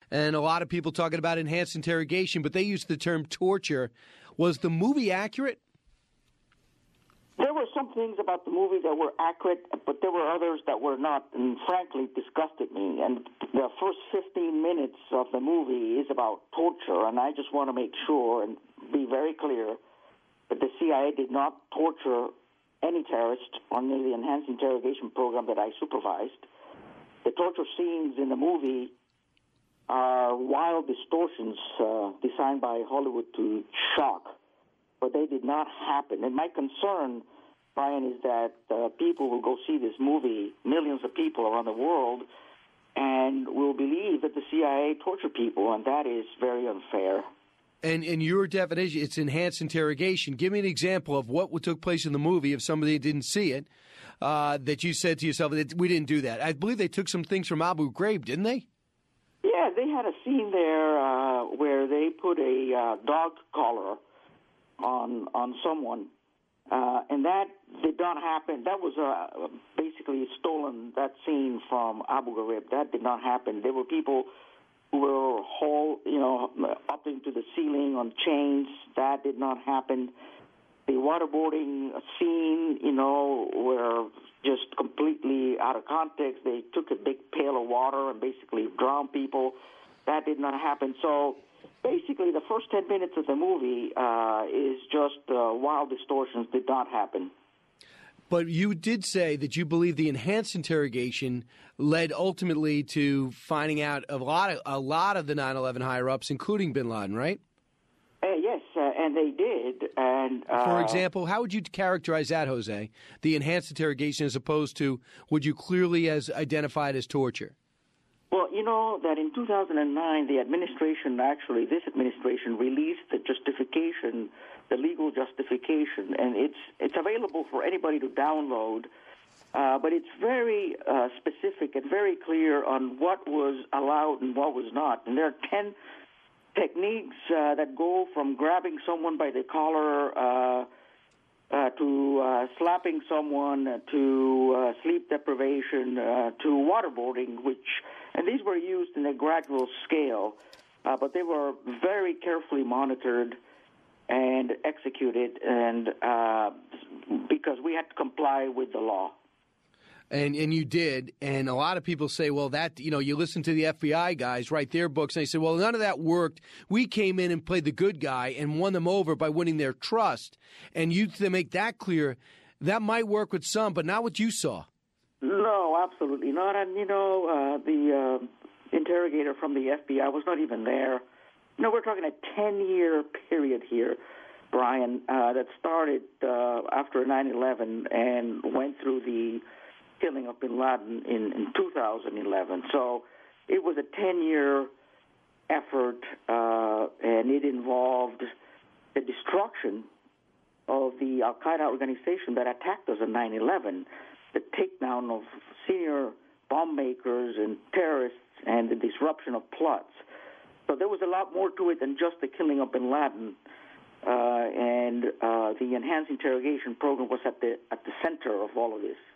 and a lot of people talking about enhanced interrogation, but they used the term torture. Was the movie accurate? There were some things about the movie that were accurate, but there were others that were not, and frankly disgusted me. And the first 15 minutes of the movie is about torture, and I just want to make sure and be very clear that the CIA did not torture any terrorist under the enhanced interrogation program that I supervised. The torture scenes in the movie are wild distortions designed by Hollywood to shock, but they did not happen. And my concern, Brian, is that people will go see this movie, millions of people around the world, and will believe that the CIA tortured people, and that is very unfair. And in your definition, it's enhanced interrogation. Give me an example of what took place in the movie if somebody didn't see it, that you said to yourself, that we didn't do that. I believe they took some things from Abu Ghraib, didn't they? Yeah, they had a scene there where they put a dog collar on someone, and that did not happen. That was basically stolen, that scene from Abu Ghraib. That did not happen. There were people who were up into the ceiling on chains. That did not happen. The waterboarding scene, were just completely out of context. They took a big pail of water and basically drowned people. That did not happen. So basically, the first 10 minutes of the movie is just wild distortions. Did not happen. But you did say that you believe the enhanced interrogation led ultimately to finding out a lot of the 9/11 higher-ups, including bin Laden, right? Yes, and they did. And for example, how would you characterize that, Jose? The enhanced interrogation as opposed to what you clearly as identified as torture? Well, you know that in 2009, this administration released the justification, the legal justification, and it's available for anybody to download, but it's very specific and very clear on what was allowed and what was not. And there are 10 techniques that go from grabbing someone by the collar to slapping someone, to sleep deprivation, to waterboarding, and these were used in a gradual scale, but they were very carefully monitored and executed, and because we had to comply with the law. And you did, and a lot of people say, well, that, you listen to the FBI guys write their books, and they say, well, none of that worked. We came in and played the good guy and won them over by winning their trust. And you to make that clear, that might work with some, but not what you saw. No, absolutely not. And, the interrogator from the FBI was not even there. We're talking a 10-year period here, Brian, that started after 9/11 and went through the killing of bin Laden in 2011. So it was a 10-year effort, and it involved the destruction of the Al-Qaeda organization that attacked us on 9/11, the takedown of senior bomb makers and terrorists, and the disruption of plots. So there was a lot more to it than just the killing of bin Laden, and the enhanced interrogation program was at the center of all of this.